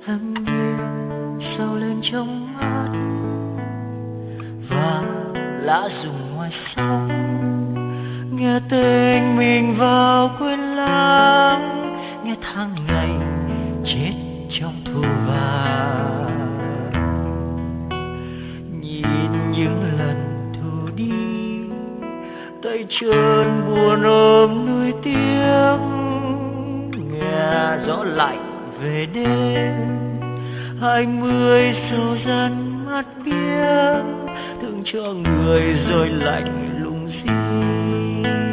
Em nhìn sâu lên trong mắt và lá rụng ngoài sông, nghe tên mình vào quên lãng, nghe tháng ngày chết trong thu vàng. Nhìn những lần thu đi, tay chân buồn ôm nuối tiếc, nghe gió lạnh về đêm. 20 sầu dần mắt biếc, thương cho người rồi lạnh lùng riêng.